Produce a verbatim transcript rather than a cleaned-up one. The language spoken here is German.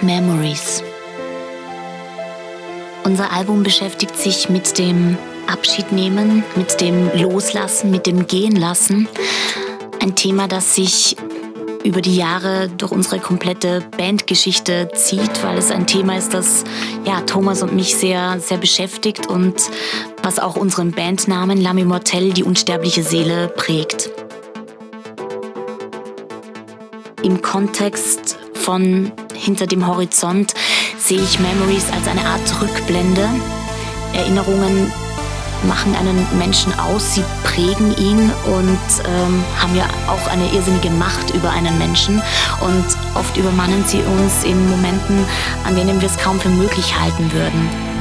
Memories. Unser Album beschäftigt sich mit dem Abschiednehmen, mit dem Loslassen, mit dem Gehenlassen. Ein Thema, das sich über die Jahre durch unsere komplette Bandgeschichte zieht, weil es ein Thema ist, das ja, Thomas und mich sehr, sehr beschäftigt und was auch unseren Bandnamen L'Âme Immortelle, die unsterbliche Seele, prägt. Im Kontext von Hinter dem Horizont sehe ich Memories als eine Art Rückblende. Erinnerungen machen einen Menschen aus, sie prägen ihn und ähm, haben ja auch eine irrsinnige Macht über einen Menschen. Und oft übermannen sie uns in Momenten, an denen wir es kaum für möglich halten würden.